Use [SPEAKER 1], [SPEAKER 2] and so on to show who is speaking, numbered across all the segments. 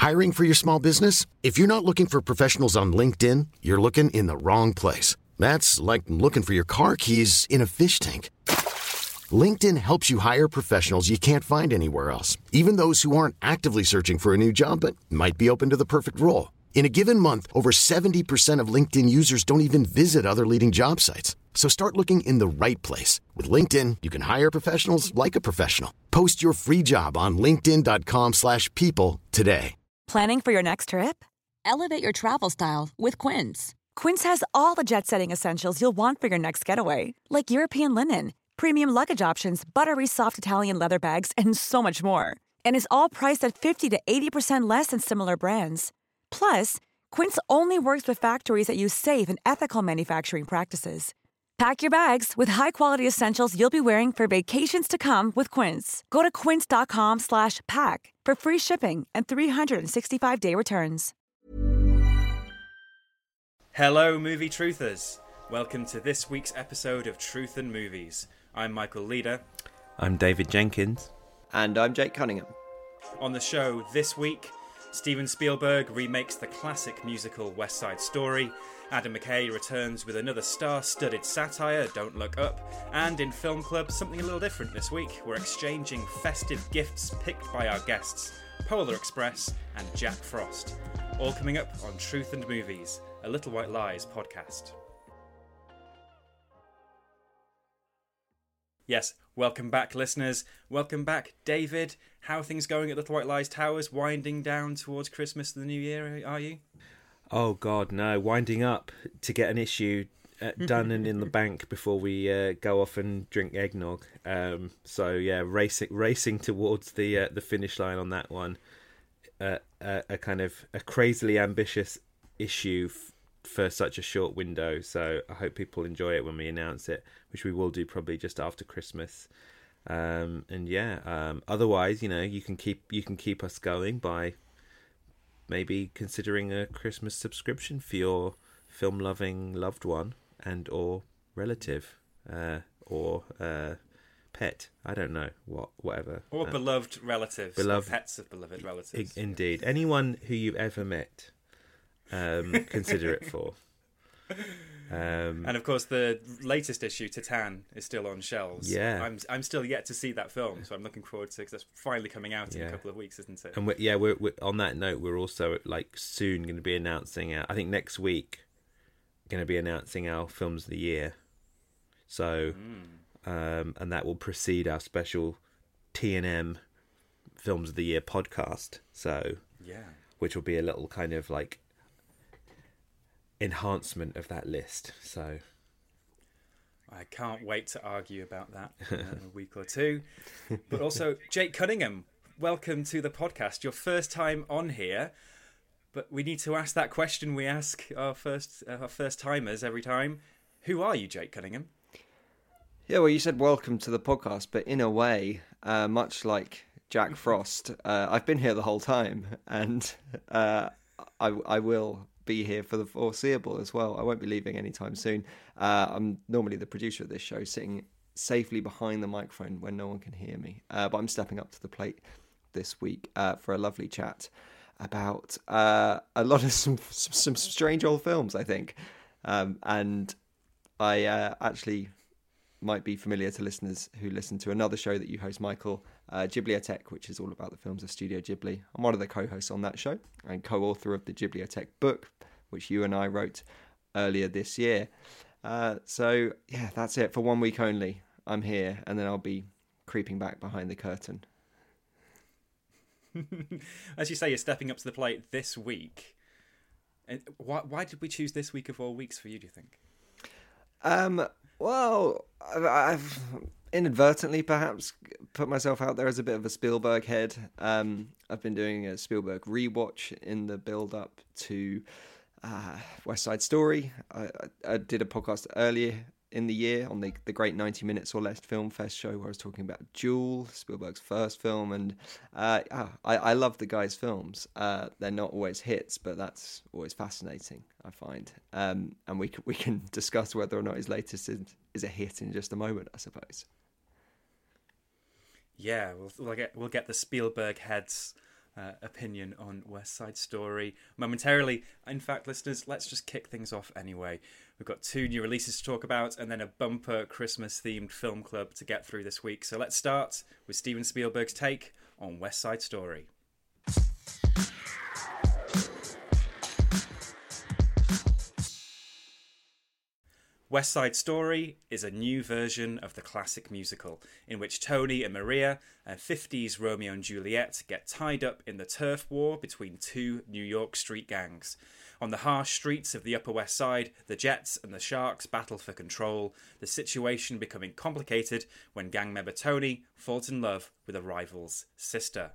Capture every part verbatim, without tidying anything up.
[SPEAKER 1] Hiring for your small business? If you're not looking for professionals on LinkedIn, you're looking in the wrong place. That's like looking for your car keys in a fish tank. LinkedIn helps you hire professionals you can't find anywhere else, even those who aren't actively searching for a new job but might be open to the perfect role. In a given month, over seventy percent of LinkedIn users don't even visit other leading job sites. So start looking in the right place. With LinkedIn, you can hire professionals like a professional. Post your free job on linkedin dot com slash people today.
[SPEAKER 2] Planning for your next trip? Elevate your travel style with Quince. Quince has all the jet-setting essentials you'll want for your next getaway, like European linen, premium luggage options, buttery soft Italian leather bags, and so much more. And is all priced at fifty to eighty percent less than similar brands. Plus, Quince only works with factories that use safe and ethical manufacturing practices. Pack your bags with high-quality essentials you'll be wearing for vacations to come with Quince. Go to quince dot com slash pack for free shipping and three sixty-five day returns.
[SPEAKER 3] Hello, movie truthers. Welcome to this week's episode of Truth and Movies. I'm Michael Leader.
[SPEAKER 4] I'm David Jenkins.
[SPEAKER 5] And I'm Jake Cunningham.
[SPEAKER 3] On the show this week, Steven Spielberg remakes the classic musical West Side Story, Adam McKay returns with another star-studded satire, Don't Look Up, and in Film Club, something a little different this week. We're exchanging festive gifts picked by our guests, Polar Express and Jack Frost. All coming up on Truth and Movies, a Little White Lies podcast. Yes, welcome back, listeners. Welcome back, David. How are things going at Little White Lies Towers? Winding down towards Christmas and the New Year, are you?
[SPEAKER 4] Oh, God, no. Winding up to get an issue uh, done and in the bank before we uh, go off and drink eggnog. Um, so, yeah, racing racing towards the uh, the finish line on that one. Uh, a, a kind of a crazily ambitious issue f- for such a short window. So I hope people enjoy it when we announce it, which we will do probably just after Christmas. Um, and yeah, um, otherwise, you know, you can keep you can keep us going by maybe considering a Christmas subscription for your film-loving loved one and or relative uh, or uh, pet. I don't know what, whatever.
[SPEAKER 3] Or uh, beloved relatives, beloved, or pets of beloved relatives.
[SPEAKER 4] I- indeed, anyone who you've ever met, um, consider it for. Um,
[SPEAKER 3] and of course, the latest issue, Titan, is still on shelves.
[SPEAKER 4] Yeah,
[SPEAKER 3] I'm I'm still yet to see that film, so I'm looking forward to it because that's finally coming out in
[SPEAKER 4] yeah.
[SPEAKER 3] a couple of weeks, isn't it?
[SPEAKER 4] And we're, yeah, we're, we're on that note. We're also like soon going to be announcing. Our, I think next week, going to be announcing our films of the year. So, mm. um, and that will precede our special T and M Films of the Year podcast. So,
[SPEAKER 3] yeah,
[SPEAKER 4] which will be a little kind of like enhancement of that list. So
[SPEAKER 3] I can't wait to argue about that in a week or two. But also, Jake Cunningham, welcome to the podcast. Your first time on here, but we need to ask that question we ask our first uh, our first timers every time. Who are you, Jake Cunningham?
[SPEAKER 5] Yeah, well, you said welcome to the podcast, but in a way, uh, much like Jack Frost, uh, I've been here the whole time, and uh, I, I will be here for the foreseeable as well. I won't be leaving anytime soon. Uh, I'm normally the producer of this show, sitting safely behind the microphone when no one can hear me. Uh, but I'm stepping up to the plate this week uh, for a lovely chat about uh, a lot of some some strange old films, I think. Um, and I uh, actually might be familiar to listeners who listen to another show that you host, Michael, uh, Ghibliotheque, which is all about the films of Studio Ghibli. I'm one of the co-hosts on that show and co-author of the Ghibliotheque book, which you and I wrote earlier this year. Uh, so, yeah, that's it. For one week only, I'm here, and then I'll be creeping back behind the curtain.
[SPEAKER 3] As you say, you're stepping up to the plate this week. Why, why did we choose this week of all weeks for you, do you think?
[SPEAKER 5] Um... Well, I've inadvertently perhaps put myself out there as a bit of a Spielberg head. Um, I've been doing a Spielberg rewatch in the build-up to uh, West Side Story. I, I, I did a podcast earlier in the year on the, the Great ninety Minutes or Less Film Fest show where I was talking about Duel, Spielberg's first film, and uh, I, I love the guy's films. Uh, they're not always hits, but that's always fascinating, I find. Um, and we can, we can discuss whether or not his latest is, is a hit in just a moment, I suppose.
[SPEAKER 3] Yeah, we'll, we'll get we'll get the Spielberg heads uh, opinion on West Side Story momentarily. In fact, listeners, let's just kick things off anyway. We've got two new releases to talk about and then a bumper Christmas-themed film club to get through this week. So let's start with Steven Spielberg's take on West Side Story. West Side Story is a new version of the classic musical, in which Tony and Maria, a fifties Romeo and Juliet, get tied up in the turf war between two New York street gangs. On the harsh streets of the Upper West Side, the Jets and the Sharks battle for control, the situation becoming complicated when gang member Tony falls in love with a rival's sister.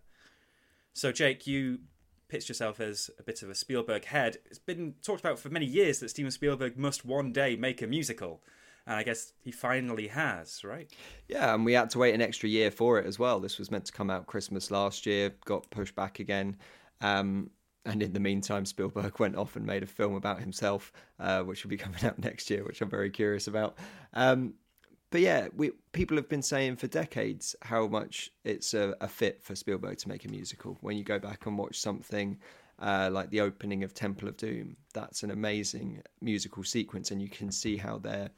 [SPEAKER 3] So, Jake, you pitched yourself as a bit of a Spielberg head. It's been talked about for many years that Steven Spielberg must one day make a musical. And I guess he finally has, right?
[SPEAKER 5] Yeah, and we had to wait an extra year for it as well. This was meant to come out Christmas last year, got pushed back again. Um, and in the meantime, Spielberg went off and made a film about himself, uh, which will be coming out next year, which I'm very curious about. Um, But yeah, we people have been saying for decades how much it's a, a fit for Spielberg to make a musical. When you go back and watch something uh, like the opening of Temple of Doom, that's an amazing musical sequence, and you can see how there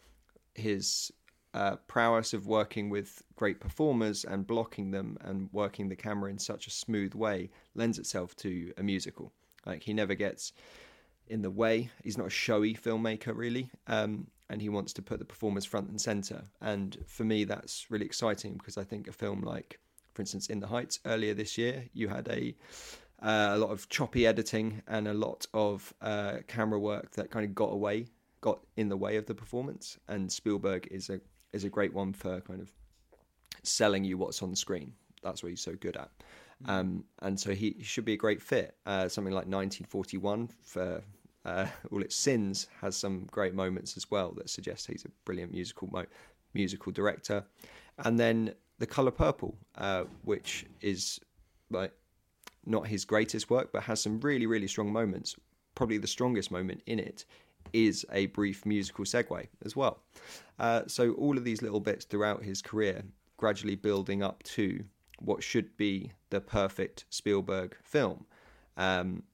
[SPEAKER 5] his uh, prowess of working with great performers and blocking them and working the camera in such a smooth way lends itself to a musical. Like, he never gets in the way. He's not a showy filmmaker, really. Um, and he wants to put the performers front and center. And for me, that's really exciting, because I think a film like, for instance, In the Heights earlier this year, you had a uh, a lot of choppy editing and a lot of uh, camera work that kind of got away, got in the way of the performance. And Spielberg is a is a great one for kind of selling you what's on the screen. That's what he's so good at. Um, and so he, he should be a great fit. Uh, something like nineteen forty-one, for uh, all its sins, has some great moments as well that suggest he's a brilliant musical mo- musical director. And then The Colour Purple, uh, which is like not his greatest work, but has some really, really strong moments. Probably the strongest moment in it is a brief musical segue as well. Uh, so all of these little bits throughout his career, gradually building up to what should be the perfect Spielberg film. Um,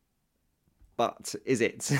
[SPEAKER 5] but is it?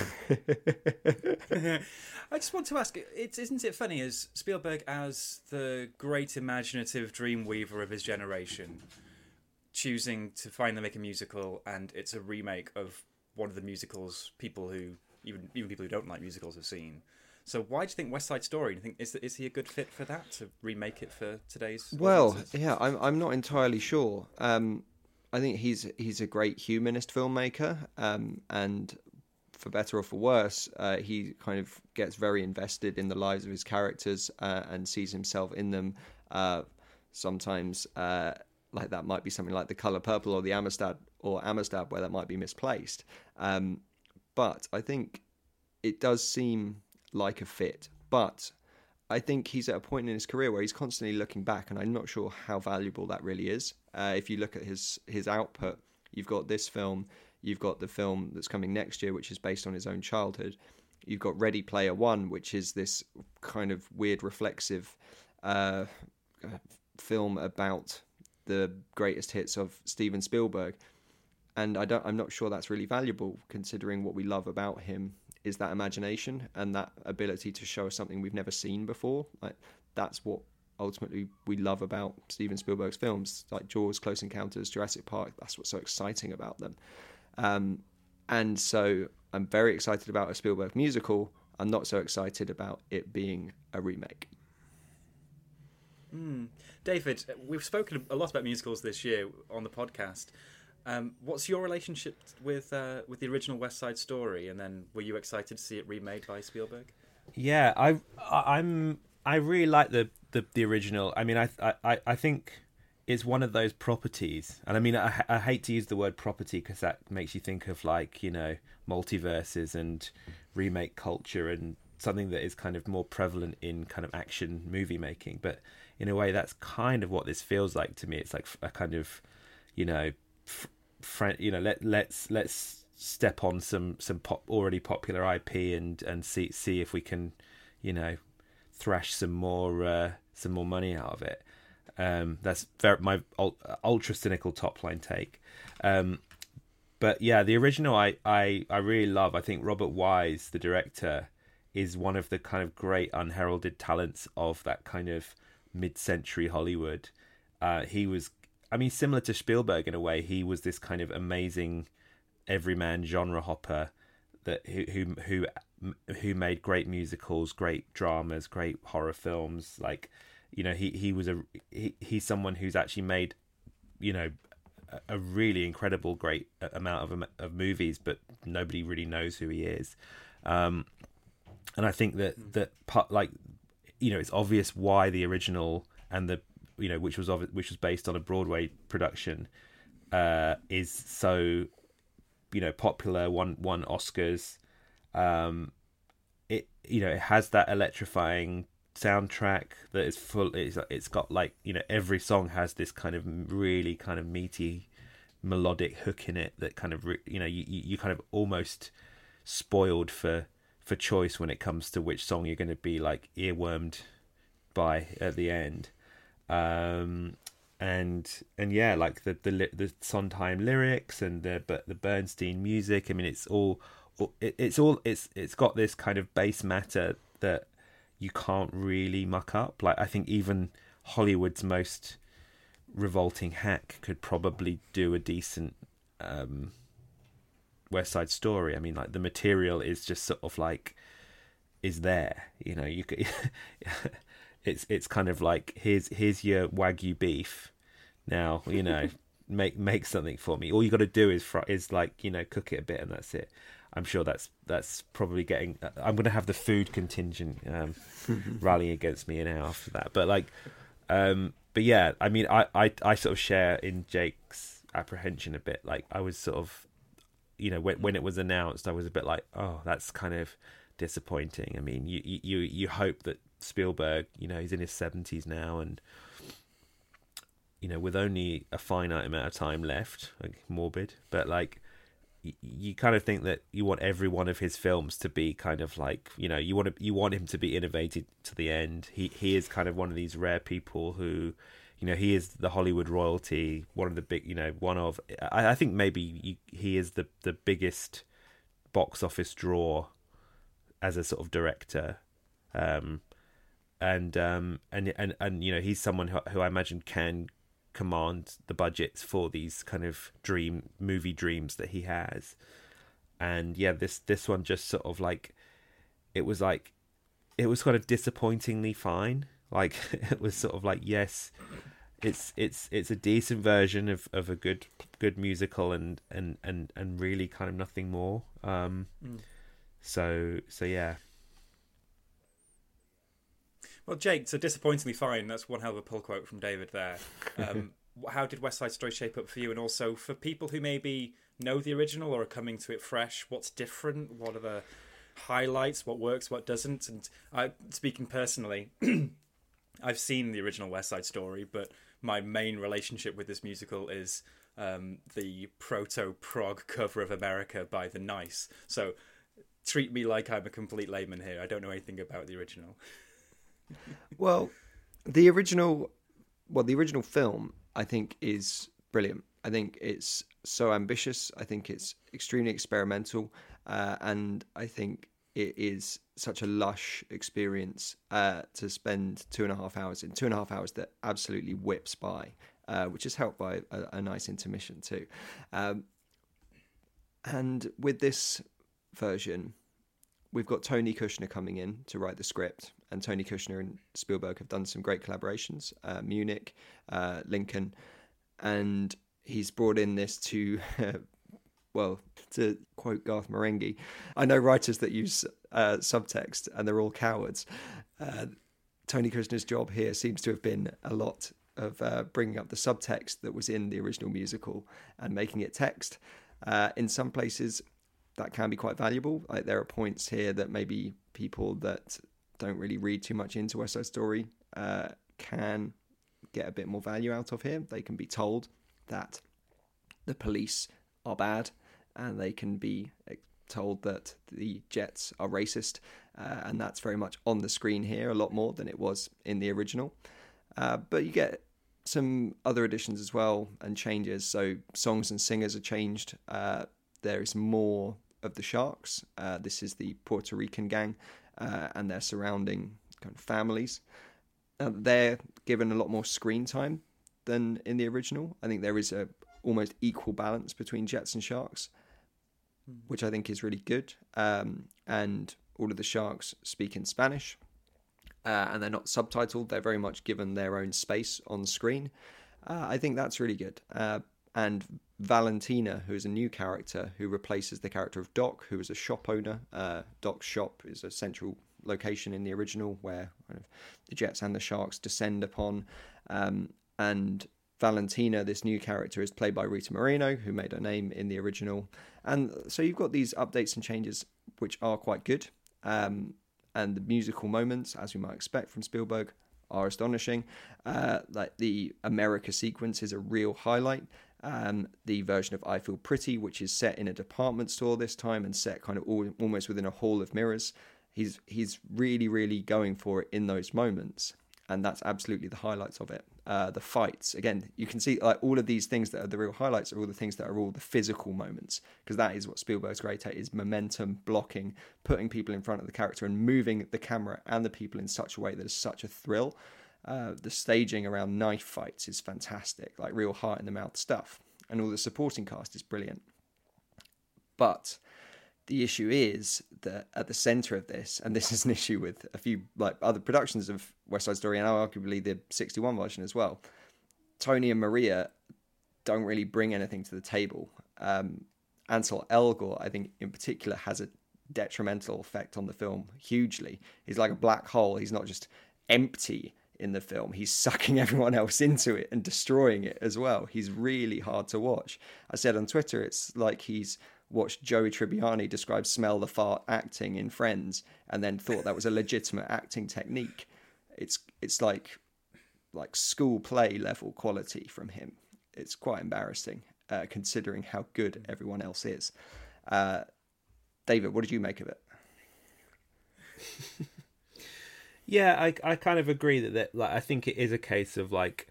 [SPEAKER 3] I just want to ask, it's, isn't it funny, as Spielberg, as the great imaginative dreamweaver of his generation, choosing to finally make a musical, and it's a remake of one of the musicals people who, even even people who don't like musicals, have seen. So why do you think West Side Story? Do you think is is he a good fit for that, to remake it for today's?
[SPEAKER 5] Well,
[SPEAKER 3] audiences?
[SPEAKER 5] yeah, I'm I'm not entirely sure. Um, I think he's he's a great humanist filmmaker, um, and for better or for worse, uh, he kind of gets very invested in the lives of his characters uh, and sees himself in them. Uh, sometimes, uh, like that might be something like The Colour Purple or the Amistad or Amistad, where that might be misplaced. Um, but I think it does seem like a fit, but I think he's at a point in his career where he's constantly looking back, and I'm not sure how valuable that really is. Uh, if you look at his his output, you've got this film, you've got the film that's coming next year, which is based on his own childhood. You've got Ready Player One, which is this kind of weird reflexive uh, film about the greatest hits of Steven Spielberg, and I don't, I'm not sure that's really valuable, considering what we love about him is that imagination and that ability to show us something we've never seen before. Like, that's what ultimately we love about Steven Spielberg's films, like Jaws, Close Encounters, Jurassic Park. That's what's so exciting about them. Um, and so I'm very excited about a Spielberg musical. I'm not so excited about it being a remake.
[SPEAKER 3] Mm. David, we've spoken a lot about musicals this year on the podcast. Um, what's your relationship with uh, with the original West Side Story, and then were you excited to see it remade by Spielberg?
[SPEAKER 4] Yeah, I, I'm. I really like the, the, the original. I mean, I, I I think it's one of those properties, and I mean, I, I hate to use the word property because that makes you think of, like, you know, multiverses and remake culture and something that is kind of more prevalent in kind of action movie making. But in a way, that's kind of what this feels like to me. It's like a kind of, you know. Friend, you know, let let's let's step on some some pop, already popular I P and and see see if we can, you know, thrash some more uh, some more money out of it. Um, that's very, my ultra cynical top line take. Um, but yeah, the original I, I, I really love. I think Robert Wise, the director, is one of the kind of great unheralded talents of that kind of mid-century Hollywood. Uh, he was, I mean, similar to Spielberg in a way. He was this kind of amazing everyman genre hopper that who who who who made great musicals, great dramas, great horror films. Like, you know, he he was a he, he's someone who's actually made, you know, a, a really incredible, great amount of of movies, but nobody really knows who he is. Um, and I think that that part, like, you know, it's obvious why the original and the, you know, which was which was based on a Broadway production, uh, is so, you know, popular, won won Oscars. Um, it you know it has that electrifying soundtrack that is full. It's it's got, like, you know, every song has this kind of really kind of meaty melodic hook in it that kind of, you know, you you kind of almost spoiled for for choice when it comes to which song you're going to be like earwormed by at the end. Um, and and yeah, like the the the Sondheim lyrics and the but the Bernstein music. I mean, it's all it, it's all it's it's got this kind of base matter that you can't really muck up. Like, I think even Hollywood's most revolting hack could probably do a decent um, West Side Story. I mean, like, the material is just sort of like is there. You know, you could. It's it's kind of like, here's here's your Wagyu beef. Now, you know, make make something for me. All you got to do is fry, is like, you know, cook it a bit, and that's it. I'm sure that's that's probably getting. I'm going to have the food contingent um, rallying against me now after that. But like, um, but yeah, I mean, I, I I sort of share in Jake's apprehension a bit. Like, I was sort of, you know, when when it was announced, I was a bit like, oh, that's kind of disappointing. I mean, you you you hope that Spielberg, you know, he's in his seventies now, and, you know, with only a finite amount of time left, like, morbid, but like, y- you kind of think that you want every one of his films to be kind of like, you know, you want to, you want him to be innovative to the end. He he is kind of one of these rare people who, you know, he is the Hollywood royalty, one of the big, you know, one of, I, I think maybe you, he is the the biggest box office draw as a sort of director. Um, and um and and and you know, he's someone who, who I imagine can command the budgets for these kind of dream movie dreams that he has. And yeah, this this one just sort of like, it was like, it was kind of disappointingly fine. Like, it was sort of like, yes, it's it's it's a decent version of of a good good musical, and and and and really kind of nothing more. Um mm. so so yeah.
[SPEAKER 3] Well, Jake, so disappointingly fine. That's one hell of a pull quote from David there. Um, how did West Side Story shape up for you? And also, for people who maybe know the original or are coming to it fresh, what's different? What are the highlights? What works? What doesn't? And I, speaking personally, I've seen the original West Side Story, but my main relationship with this musical is um, the proto-prog cover of America by The Nice. So treat me like I'm a complete layman here. I don't know anything about the original.
[SPEAKER 5] Well, the original, well, the original film, I think, is brilliant. I think it's so ambitious. I think it's extremely experimental, uh, and I think it is such a lush experience uh, to spend two and a half hours in. Two and a half hours that absolutely whips by, uh, which is helped by a, a nice intermission too. Um, and with this version, we've got Tony Kushner coming in to write the script, and Tony Kushner and Spielberg have done some great collaborations, uh, Munich, uh, Lincoln, and he's brought in this to, well, to quote Garth Marenghi, I know writers that use uh, subtext and they're all cowards. Uh, Tony Kushner's job here seems to have been a lot of uh, bringing up the subtext that was in the original musical and making it text. Uh, in some places, that can be quite valuable. Like, there are points here that maybe people that don't really read too much into West Side Story uh, can get a bit more value out of here. They can be told that the police are bad, and they can be told that the Jets are racist, uh, and that's very much on the screen here, a lot more than it was in the original. Uh, but you get some other additions as well and changes. So songs and singers are changed. Uh, there is more of the sharks. Uh, this is the Puerto Rican gang uh, and their surrounding kind of families. Uh, they're given a lot more screen time than in the original. I think there is a almost equal balance between Jets and Sharks, which I think is really good. Um, and all of the sharks speak in Spanish, uh, and they're not subtitled. They're very much given their own space on screen. Uh, I think that's really good. Uh, and Valentina, who is a new character who replaces the character of Doc, who is a shop owner. Uh, Doc's shop is a central location in the original where kind of the Jets and the Sharks descend upon. Um, and Valentina, this new character, is played by Rita Moreno, who made her name in the original. And so you've got these updates and changes which are quite good. Um, and the musical moments, as we might expect from Spielberg, are astonishing. Uh, like the America sequence is a real highlight. Um, the version of I Feel Pretty, which is set in a department store this time and set kind of all, almost within a hall of mirrors. He's he's really, really going for it in those moments. And that's absolutely the highlights of it. Uh, the fights, again, you can see like all of these things that are the real highlights are all the things that are all the physical moments, because that is what Spielberg's great at, is momentum, blocking, putting people in front of the character and moving the camera and the people in such a way that is such a thrill. Uh, the staging around knife fights is fantastic, like real heart in the mouth stuff. And all the supporting cast is brilliant. But the issue is that at the centre of this, and this is an issue with a few like other productions of West Side Story and arguably the sixty-one version as well, Tony and Maria don't really bring anything to the table. Um, Ansel Elgort, I think in particular, has a detrimental effect on the film hugely. He's like a black hole. He's not just empty in the film. He's sucking everyone else into it and destroying it as well. He's really hard to watch. I said on Twitter, it's like he's watched Joey Tribbiani describe Smell the Fart acting in Friends and then thought that was a legitimate acting technique. It's it's like like school play level quality from him. It's quite embarrassing uh, considering how good everyone else is. Uh, David, what did you make of it?
[SPEAKER 4] Yeah, I I kind of agree that, that like I think it is a case of like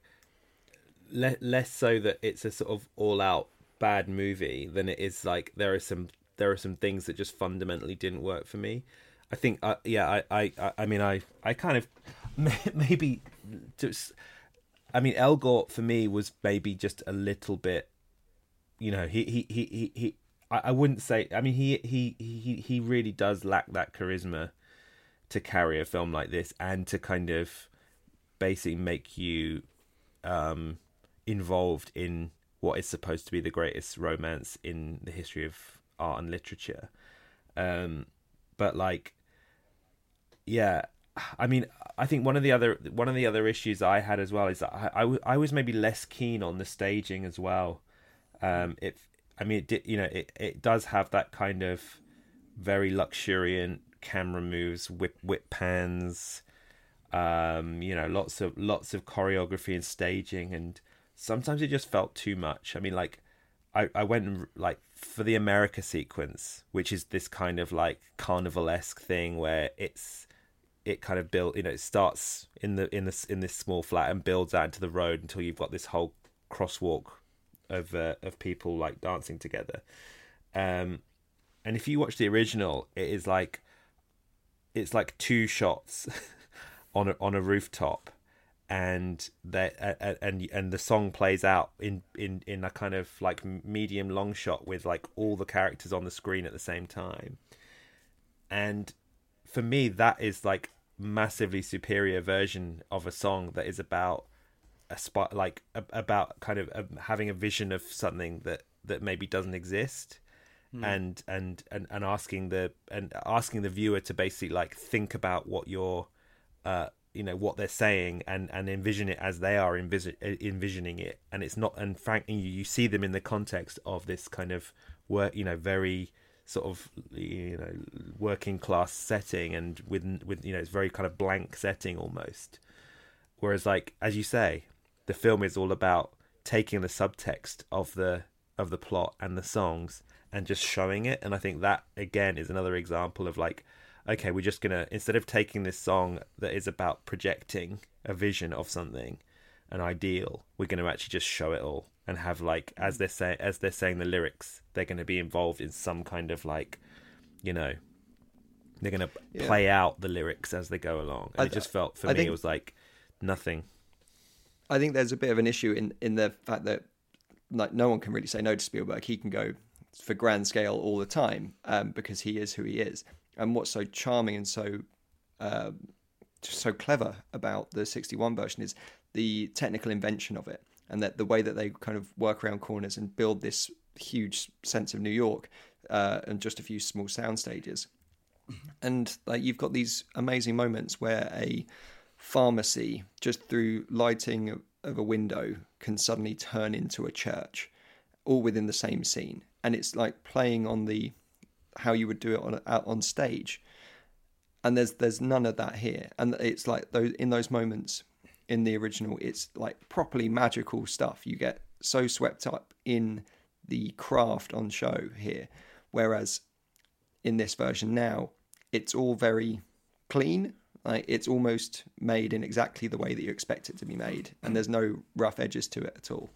[SPEAKER 4] le- less so that it's a sort of all out bad movie than it is like there are some there are some things that just fundamentally didn't work for me. I think uh, yeah I, I I mean I I kind of maybe just I mean Elgort for me was maybe just a little bit, you know, he he he he, he I, I wouldn't say I mean he he he he really does lack that charisma to carry a film like this and to kind of basically make you um involved in what is supposed to be the greatest romance in the history of art and literature. Um, but like, yeah, I mean, I think one of the other one of the other issues I had as well is that I, I, w- I was maybe less keen on the staging as well. Um, it, I mean, it did, you know, it, it does have that kind of very luxuriant camera moves, whip whip pans, um, you know, lots of lots of choreography and staging, and sometimes it just felt too much. I mean, like, I, I went and, like, for the America sequence, which is this kind of, like, carnivalesque thing where it's, it kind of built, you know, it starts in the in this in this small flat and builds out into the road until you've got this whole crosswalk of uh, of people, like, dancing together. Um, and if you watch the original, it is, like, it's, like, two shots on a, on a rooftop. And that uh, and and the song plays out in, in, in a kind of like medium long shot with like all the characters on the screen at the same time. And for me, that is like massively superior version of a song that is about a spot, like a, about kind of a, having a vision of something that, that maybe doesn't exist, mm. and, and and and asking the and asking the viewer to basically like think about what you're. Uh, you know what they're saying and and envision it as they are envis- envisioning it, and it's not, and frankly you, you see them in the context of this kind of work, you know, very sort of, you know, working class setting, and with with you know, it's very kind of blank setting almost, whereas like as you say, the film is all about taking the subtext of the of the plot and the songs and just showing it. And I think that again is another example of like, okay, we're just going to, instead of taking this song that is about projecting a vision of something, an ideal, we're going to actually just show it all and have like, as they're saying, as they're saying the lyrics, they're going to be involved in some kind of like, you know, they're going to yeah. play out the lyrics as they go along. And I, it just felt for I me think, it was like nothing.
[SPEAKER 5] I think there's a bit of an issue in in the fact that like no one can really say no to Spielberg. He can go for grand scale all the time um, because he is who he is. And what's so charming and so um, so clever about the sixty-one version is the technical invention of it, and that the way that they kind of work around corners and build this huge sense of New York uh, and just a few small sound stages. And like you've got these amazing moments where a pharmacy, just through lighting of a window, can suddenly turn into a church, all within the same scene. And it's like playing on the how you would do it on out on stage. And there's there's none of that here. And it's like those in those moments in the original, it's like properly magical stuff. You get so swept up in the craft on show here, whereas in this version now, it's all very clean. Like it's almost made in exactly the way that you expect it to be made, and there's no rough edges to it at all.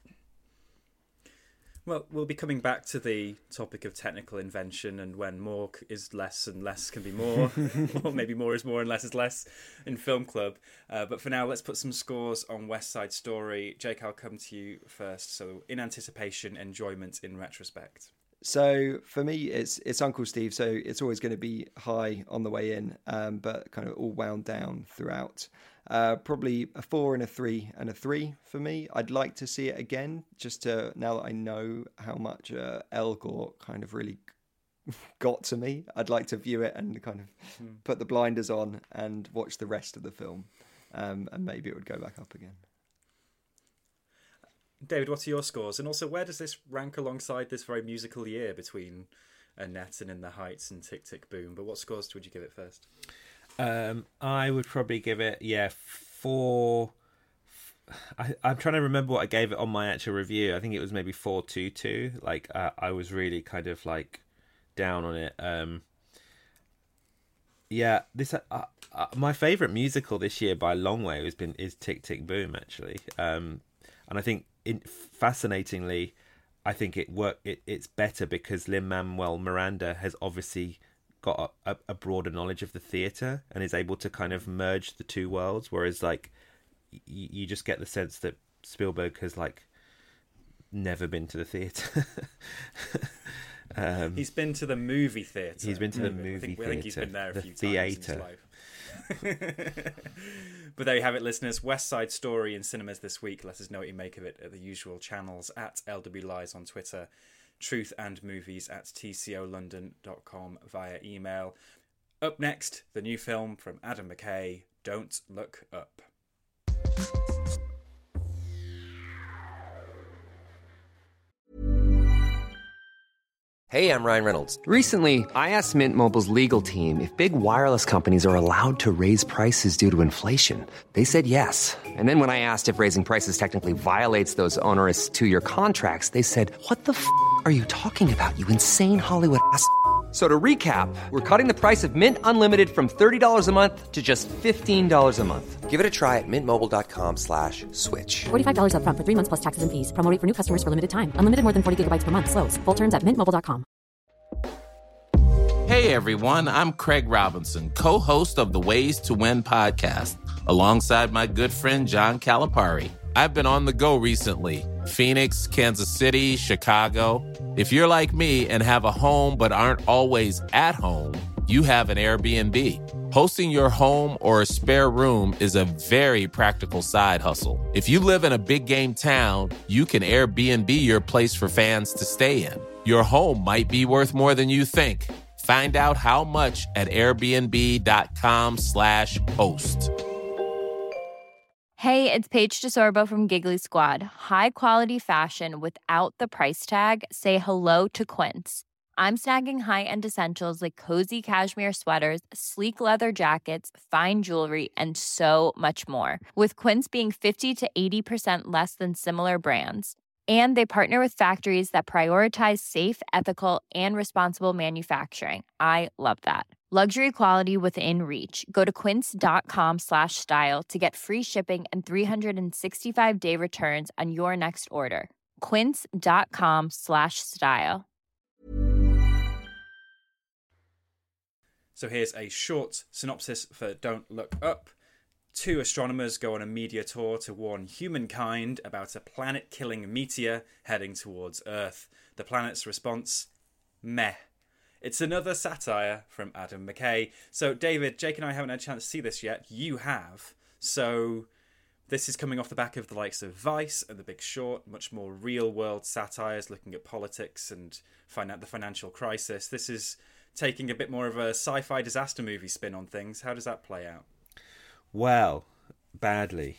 [SPEAKER 3] Well, we'll be coming back to the topic of technical invention and when more is less and less can be more, or maybe more is more and less is less in Film Club. Uh, but for now, let's put some scores on West Side Story. Jake, I'll come to you first. So, in anticipation, enjoyment in retrospect.
[SPEAKER 5] So for me, it's it's Uncle Steve. So it's always going to be high on the way in, um, but kind of all wound down throughout. Uh, probably a four and a three and a three for me. I'd like to see it again, just to now that I know how much uh, El Gore kind of really got to me. I'd like to view it and kind of mm. put the blinders on and watch the rest of the film, um, and maybe it would go back up again.
[SPEAKER 3] David, what are your scores? And also, where does this rank alongside this very musical year between Annette and In the Heights and Tick, Tick, Boom? But what scores would you give it first?
[SPEAKER 4] Um, I would probably give it, yeah, four. I, I'm trying to remember what I gave it on my actual review. I think it was maybe four two two. Like, uh, I was really kind of like down on it. Um, yeah, this uh, uh, my favourite musical this year by a long way has been is Tick, Tick, Boom, actually. Um, and I think, in, fascinatingly, I think it work. It, it's better because Lin-Manuel Miranda has obviously got a, a broader knowledge of the theatre and is able to kind of merge the two worlds, whereas like y- you just get the sense that Spielberg has like never been to the theatre.
[SPEAKER 3] um, he's been to the movie theatre.
[SPEAKER 4] He's been to the movie
[SPEAKER 3] I think,
[SPEAKER 4] theatre.
[SPEAKER 3] I think he's been there a
[SPEAKER 4] the
[SPEAKER 3] few
[SPEAKER 4] theater.
[SPEAKER 3] times in his life. But there you have it, listeners. West Side Story in cinemas this week. Let us know what you make of it at the usual channels, at L W Lies on Twitter, Truth and Movies at T C O London dot com via email. Up next, the new film from Adam McKay, Don't Look Up.
[SPEAKER 6] Hey, I'm Ryan Reynolds. Recently, I asked Mint Mobile's legal team if big wireless companies are allowed to raise prices due to inflation. They said yes. And then when I asked if raising prices technically violates those onerous two-year contracts, they said, what the f*** are you talking about, you insane Hollywood ass f- So to recap, we're cutting the price of Mint Unlimited from thirty dollars a month to just fifteen dollars a month. Give it a try at mintmobile.com slash switch.
[SPEAKER 7] forty-five dollars up front for three months plus taxes and fees. Promo rate for new customers for limited time. Unlimited more than forty gigabytes per month. Slows full terms at mint mobile dot com.
[SPEAKER 8] Hey everyone, I'm Craig Robinson, co-host of the Ways to Win podcast, alongside my good friend John Calipari. I've been on the go recently. Phoenix, Kansas City, Chicago. If you're like me and have a home but aren't always at home, you have an Airbnb. Hosting your home or a spare room is a very practical side hustle. If you live in a big game town, you can Airbnb your place for fans to stay in. Your home might be worth more than you think. Find out how much at airbnb.com slash host.
[SPEAKER 9] Hey, it's Paige DeSorbo from Giggly Squad. High quality fashion without the price tag. Say hello to Quince. I'm snagging high-end essentials like cozy cashmere sweaters, sleek leather jackets, fine jewelry, and so much more. With Quince being fifty to eighty percent less than similar brands. And they partner with factories that prioritize safe, ethical, and responsible manufacturing. I love that. Luxury quality within reach. Go to quince.com slash style to get free shipping and three sixty-five day returns on your next order. Quince.com slash style.
[SPEAKER 3] So here's a short synopsis for Don't Look Up. Two astronomers go on a media tour to warn humankind about a planet-killing meteor heading towards Earth. The planet's response? Meh. It's another satire from Adam McKay. So, David, Jake and I haven't had a chance to see this yet. You have. So, this is coming off the back of the likes of Vice and The Big Short, much more real-world satires looking at politics and fin- the financial crisis. This is taking a bit more of a sci-fi disaster movie spin on things. How does that play out?
[SPEAKER 4] Well, badly.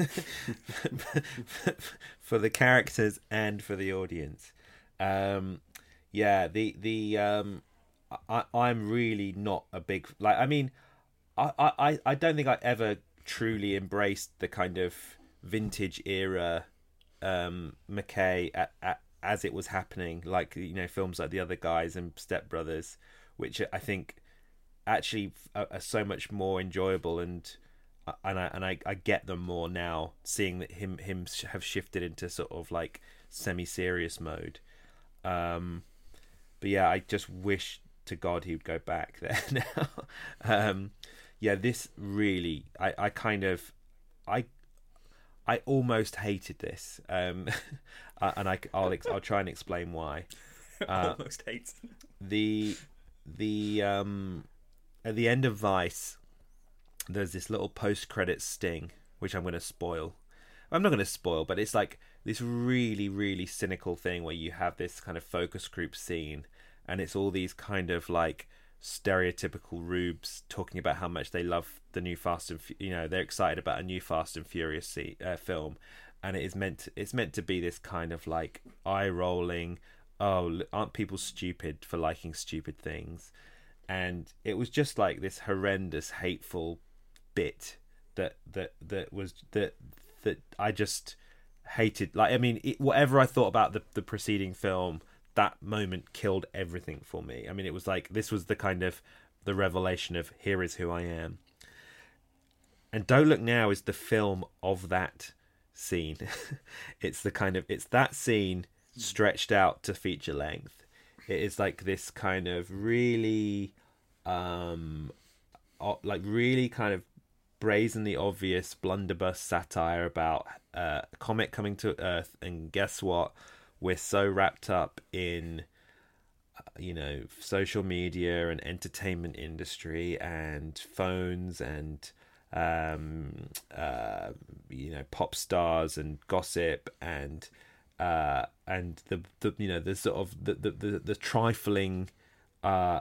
[SPEAKER 4] For the characters and for the audience. Um, yeah, the... the um, I, I'm really not a big like. I mean, I, I, I don't think I ever truly embraced the kind of vintage era um, McKay at, at, as it was happening. Like, you know, films like The Other Guys and Step Brothers, which I think actually are, are so much more enjoyable, and and I and I, I get them more now, seeing that him him have shifted into sort of like semi-serious mode. Um, but yeah, I just wish to God he would go back there now. um yeah this really I, I kind of I I almost hated this, um and I, I'll I'll try and explain why. Uh,
[SPEAKER 3] almost hate
[SPEAKER 4] the the um at the end of Vice there's this little post-credits sting which I'm going to spoil. I'm not going to spoil, but it's like this really really cynical thing where you have this kind of focus group scene. And it's all these kind of like stereotypical rubes talking about how much they love the new Fast and you know they're excited about a new Fast and Furious uh, film, and it is meant to, it's meant to be this kind of like eye rolling. Oh, aren't people stupid for liking stupid things? And it was just like this horrendous, hateful bit that that that was that that I just hated. Like, I mean, it, whatever I thought about the the preceding film, that moment killed everything for me. I mean, it was like, this was the kind of the revelation of here is who I am. And Don't Look Now is the film of that scene. It's the kind of, it's that scene stretched out to feature length. It is like this kind of really, um, like really kind of brazenly obvious blunderbuss satire about uh, a comet coming to Earth, and guess what? We're so wrapped up in, you know, social media and entertainment industry and phones and, um, uh, you know, pop stars and gossip and, uh, and the, the, you know, the sort of the, the, the, the trifling, uh,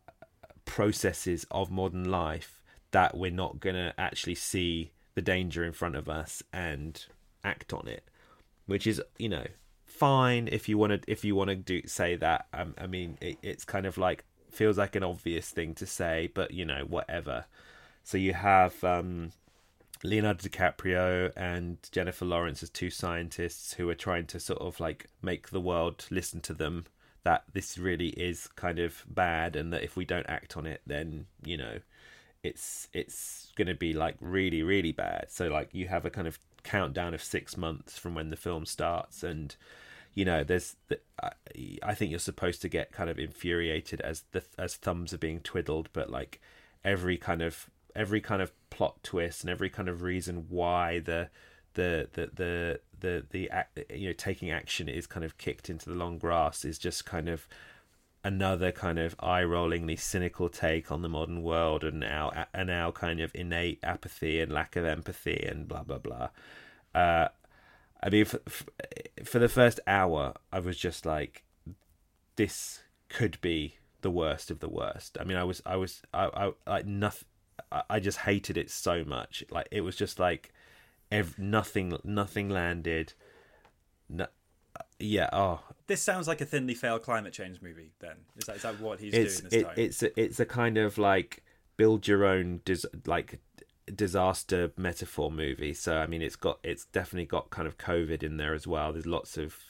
[SPEAKER 4] processes of modern life that we're not going to actually see the danger in front of us and act on it, which is, you know, fine if you want to if you want to do say that. um, I mean, it, it's kind of like feels like an obvious thing to say, but you know, whatever. So you have um, Leonardo DiCaprio and Jennifer Lawrence as two scientists who are trying to sort of like make the world listen to them, that this really is kind of bad, and that if we don't act on it, then you know, it's it's going to be like really really bad. So like you have a kind of countdown of six months from when the film starts, and you know, there's the, I think you're supposed to get kind of infuriated as the as thumbs are being twiddled, but like every kind of every kind of plot twist and every kind of reason why the the the the the, the, the you know taking action is kind of kicked into the long grass is just kind of another kind of eye-rollingly cynical take on the modern world and our and our kind of innate apathy and lack of empathy and blah blah blah. Uh, I mean, for, for the first hour, I was just like, this could be the worst of the worst. I mean, I was, I was, I, I, like nothing. I just hated it so much. Like it was just like, ev- nothing, nothing landed. No, yeah. Oh,
[SPEAKER 3] this sounds like a thinly veiled climate change movie. Then is that is that what he's
[SPEAKER 4] it's,
[SPEAKER 3] doing this
[SPEAKER 4] it,
[SPEAKER 3] time?
[SPEAKER 4] It's a, it's a kind of like build your own dis- like. disaster metaphor movie. So I mean, it's got it's definitely got kind of COVID in there as well. There's lots of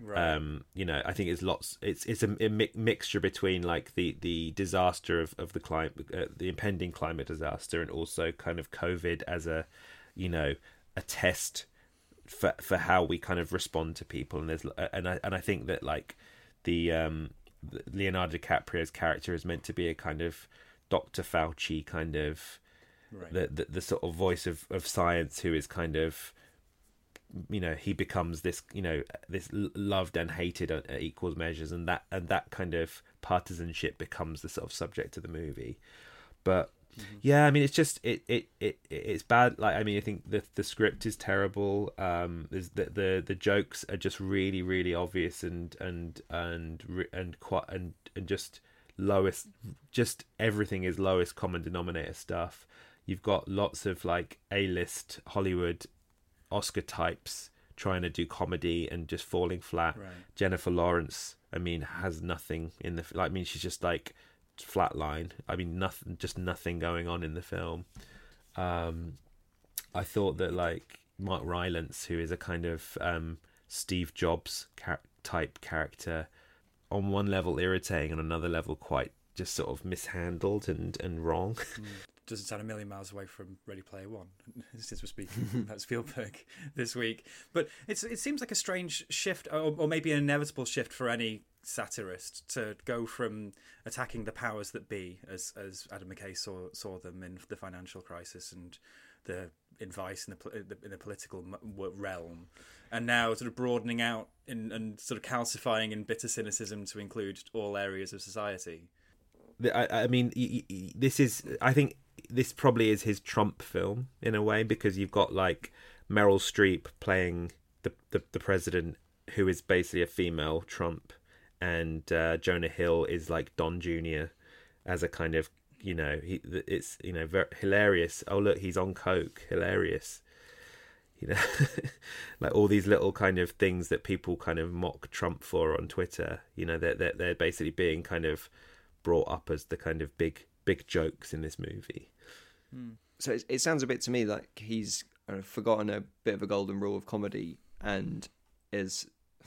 [SPEAKER 3] Right.
[SPEAKER 4] Um, you know, I think it's lots. It's it's a, a mi- mixture between like the, the disaster of of the climate, uh, the impending climate disaster, and also kind of COVID as a, you know, a test for for how we kind of respond to people. And there's and I and I think that like the um Leonardo DiCaprio's character is meant to be a kind of Doctor Fauci kind of
[SPEAKER 3] right.
[SPEAKER 4] the, the the sort of voice of of science who is kind of, you know, he becomes this, you know, this loved and hated at equal measures, and that and that kind of partisanship becomes the sort of subject of the movie. But mm-hmm. yeah, I mean, it's just it, it it it's bad. Like, I mean, I think the the script is terrible. Um, there's the the the jokes are just really really obvious and and and and quite and and just lowest. Just everything is lowest common denominator stuff. You've got lots of like A-list Hollywood Oscar types trying to do comedy and just falling flat.
[SPEAKER 3] Right.
[SPEAKER 4] Jennifer Lawrence, I mean, has nothing in the. Like, I mean, she's just like flatline. I mean, nothing, just nothing going on in the film. Um, I thought that like Mark Rylance, who is a kind of um, Steve Jobs char- type character, on one level irritating, on another level quite just sort of mishandled and and wrong.
[SPEAKER 3] Mm. Doesn't sound a million miles away from Ready Player One, since we're speaking about Spielberg this week. But it's it seems like a strange shift, or, or maybe an inevitable shift for any satirist, to go from attacking the powers that be, as as Adam McKay saw saw them in the financial crisis and the in Vice in the in the political realm, and now sort of broadening out in, and sort of calcifying in bitter cynicism to include all areas of society.
[SPEAKER 4] I, I mean, this is, I think this probably is his Trump film in a way, because you've got like Meryl Streep playing the the, the president, who is basically a female Trump, and uh, Jonah Hill is like Don Junior as a kind of, you know, he it's, you know, very hilarious. Oh look, he's on coke, hilarious. You know, like all these little kind of things that people kind of mock Trump for on Twitter. You know, they're they're, they're basically being kind of brought up as the kind of big big jokes in this movie.
[SPEAKER 5] So it, it sounds a bit to me like he's uh, forgotten a bit of a golden rule of comedy, and is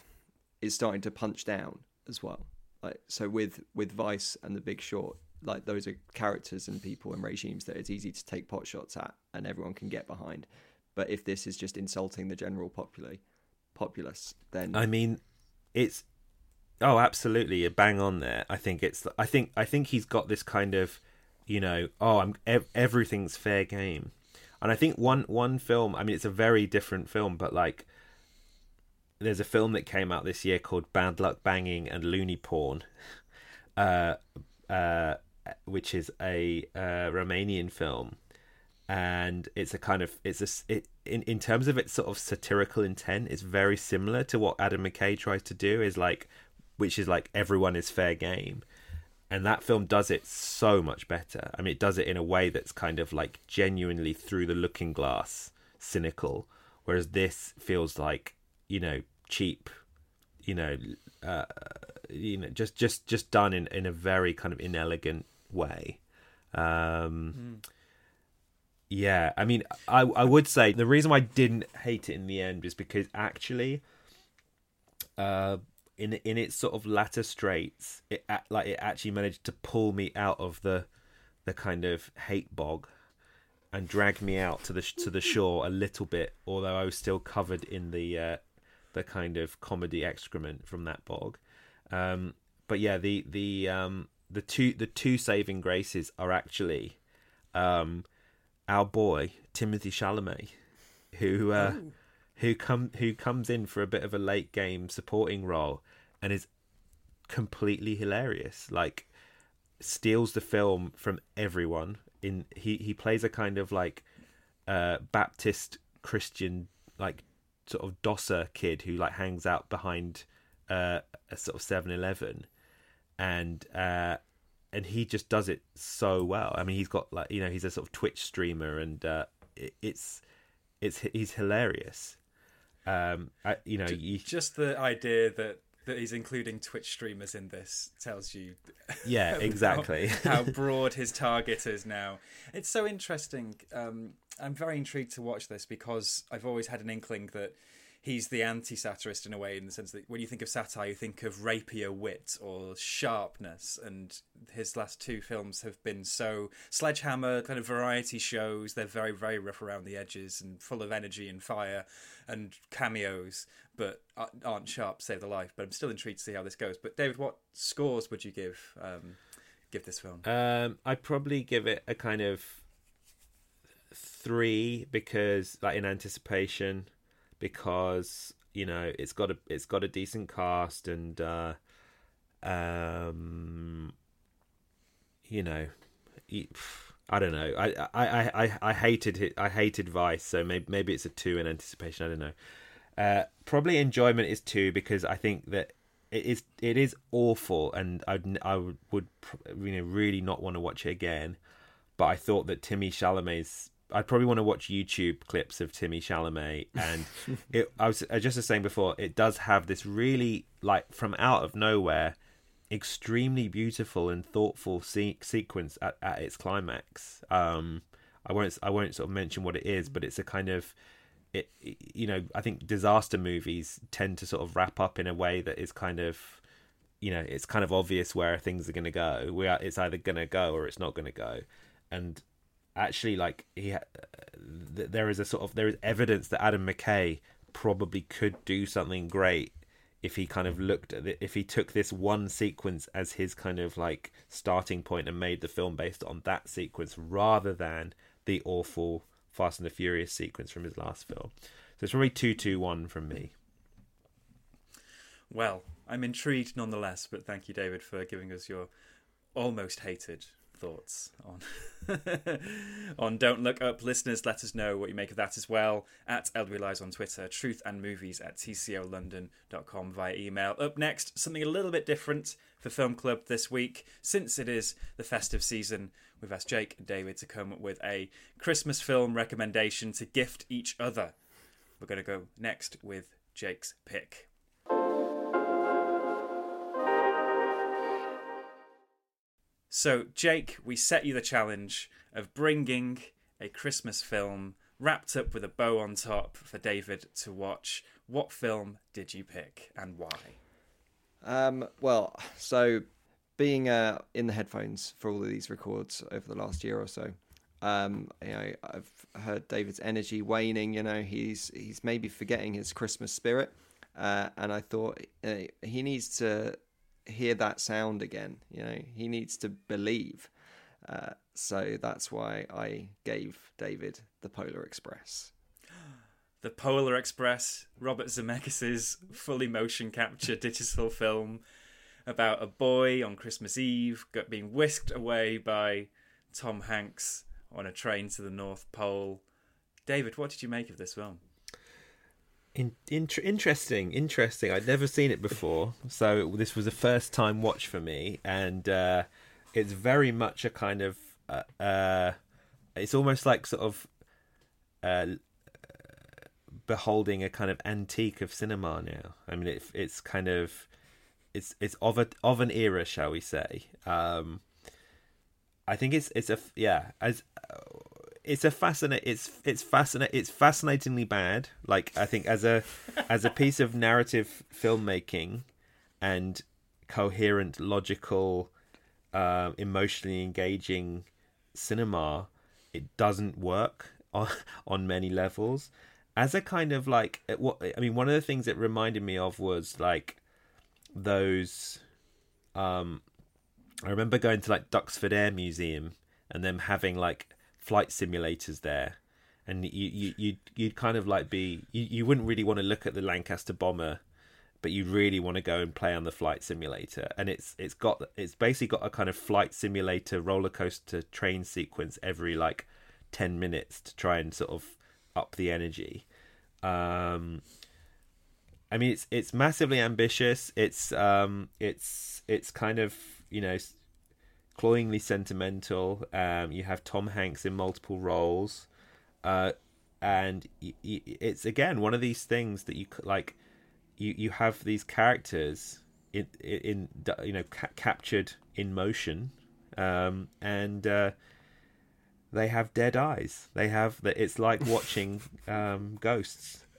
[SPEAKER 5] is starting to punch down as well. Like, so with with Vice and The Big Short, like those are characters and people and regimes that it's easy to take pot shots at and everyone can get behind. But if this is just insulting the general popula- populace, then
[SPEAKER 4] I mean, it's oh, absolutely, you're bang on there. I think it's I think I think he's got this kind of, you know, oh, I'm ev- everything's fair game. And I think one one film, I mean, it's a very different film, but like there's a film that came out this year called Bad Luck Banging and Looney Porn, uh, uh, which is a uh, Romanian film. And it's a kind of, it's a, it, in, in terms of its sort of satirical intent, it's very similar to what Adam McKay tries to do, is like, which is like everyone is fair game. And that film does it so much better. I mean, it does it in a way that's kind of like genuinely through the looking glass, cynical. Whereas this feels like, you know, cheap, you know, uh, you know, just, just, just done in, in a very kind of inelegant way. Um, mm. Yeah, I mean, I I would say the reason why I didn't hate it in the end is because actually, uh, in in its sort of latter straits, it like it actually managed to pull me out of the the kind of hate bog and drag me out to the to the shore a little bit. Although I was still covered in the uh, the kind of comedy excrement from that bog. Um, but yeah, the the um, the two the two saving graces are actually. Um, Our boy Timothée Chalamet, who uh, who come who comes in for a bit of a late game supporting role and is completely hilarious. Like, steals the film from everyone. In he, he plays a kind of like uh, Baptist Christian, like sort of dosser kid who like hangs out behind uh, a sort of seven eleven, and. Uh, And he just does it so well. I mean, he's got like, you know, he's a sort of Twitch streamer, and uh, it, it's it's he's hilarious. Um, I, you know,
[SPEAKER 3] just,
[SPEAKER 4] you...
[SPEAKER 3] just the idea that, that he's including Twitch streamers in this tells you,
[SPEAKER 4] yeah, exactly
[SPEAKER 3] how, how broad his target is now. It's so interesting. Um, I'm very intrigued to watch this because I've always had an inkling that he's the anti-satirist in a way, in the sense that when you think of satire, you think of rapier wit or sharpness, and his last two films have been so sledgehammer kind of variety shows. They're very, very rough around the edges and full of energy and fire and cameos, but aren't sharp to save the life. But I'm still intrigued to see how this goes. But David, what scores would you give um, give this film?
[SPEAKER 4] Um, I'd probably give it a kind of three, because, like, in anticipation, because, you know, it's got a it's got a decent cast, and uh, um, you know, I don't know. I I, I, I hated it. I hated Vice, so maybe maybe it's a two in anticipation. I don't know. Uh, probably enjoyment is two, because I think that it is it is awful, and I I would, would you know really not want to watch it again. But I thought that Timmy Chalamet's I'd probably want to watch YouTube clips of Timmy Chalamet, and it, I was just as saying before, it does have this really, like, from out of nowhere, extremely beautiful and thoughtful se- sequence at, at its climax. Um, I won't I won't sort of mention what it is, but it's a kind of, it you know I think disaster movies tend to sort of wrap up in a way that is kind of, you know, it's kind of obvious where things are going to go. We are, it's either going to go or it's not going to go, and actually, like, he ha- there is a sort of there is evidence that Adam McKay probably could do something great if he kind of looked at it, if he took this one sequence as his kind of like starting point and made the film based on that sequence rather than the awful Fast and the Furious sequence from his last film. So it's probably two two one from me.
[SPEAKER 3] Well, I'm intrigued nonetheless, but thank you, David, for giving us your almost hated thoughts on on Don't Look Up. Listeners, let us know what you make of that as well at L W Lies on Twitter, truth and movies at t c o london dot com via email. Up next, something a little bit different for Film Club this week. Since it is the festive season, we've asked Jake and David to come up with a Christmas film recommendation to gift each other. We're going to go next with Jake's pick. So, Jake, we set you the challenge of bringing a Christmas film wrapped up with a bow on top for David to watch. What film did you pick and why?
[SPEAKER 5] Um, well, so being uh, in the headphones for all of these records over the last year or so, um, you know, I've heard David's energy waning. You know, he's he's maybe forgetting his Christmas spirit, uh, and I thought uh, he needs to hear that sound again. You know, he needs to believe. Uh, so that's why I gave David The Polar Express.
[SPEAKER 3] The Polar Express, Robert Zemeckis' fully motion capture digital film about a boy on Christmas Eve being whisked away by Tom Hanks on a train to the North Pole. David, what did you make of this film?
[SPEAKER 4] In, in, interesting, interesting. I'd never seen it before, so this was a first-time watch for me, and uh, it's very much a kind of, uh, uh, it's almost like sort of uh, beholding a kind of antique of cinema now. I mean, it, it's kind of, it's it's of a of an era, shall we say? Um, I think it's it's a yeah as. Uh, It's a fascinate. It's it's fascinate. It's fascinatingly bad. Like, I think as a as a piece of narrative filmmaking and coherent, logical, uh, emotionally engaging cinema, it doesn't work on on many levels. As a kind of like, what I mean, one of the things it reminded me of was like those. Um, I remember going to like Duxford Air Museum and them having like flight simulators there, and you you you'd, you'd kind of like be you, you wouldn't really want to look at the Lancaster bomber, but you really want to go and play on the flight simulator. And it's it's got it's basically got a kind of flight simulator roller coaster train sequence every like ten minutes to try and sort of up the energy. um I mean, it's it's massively ambitious. It's um it's it's kind of, you know, cloyingly sentimental. Um, you have Tom Hanks in multiple roles, uh, and y- y- it's again one of these things that you like. You you have these characters in in, in you know ca- captured in motion, um, and uh, they have dead eyes. They have that. It's like watching um, ghosts,